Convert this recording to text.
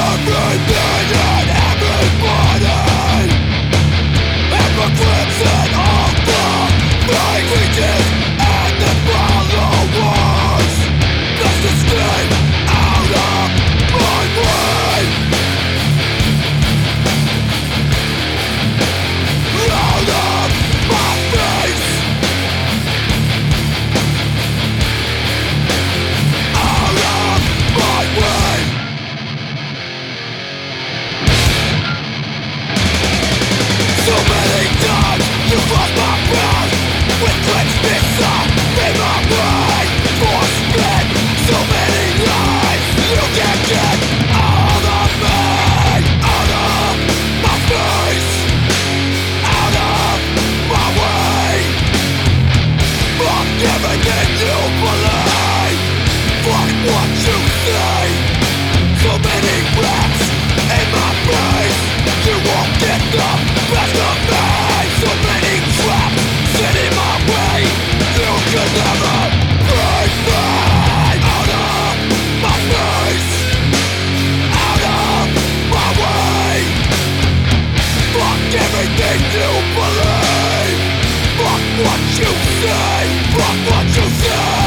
Everything and everybody, hypocrites and all the languages and the followers. Best escape out of my brain, out of my face, out of my way. So many times you crossed my path with clenched fists up in my brain. Force-fed, so many lies you can't get out of me, out of my face, out of my way. Fuck everything you believe, fuck what you say. So many rats in my face, you won't get the best of me. So many traps sit in my way, you can never break me. Out of my face, out of my way. Fuck everything you believe, fuck what you say, fuck what you say.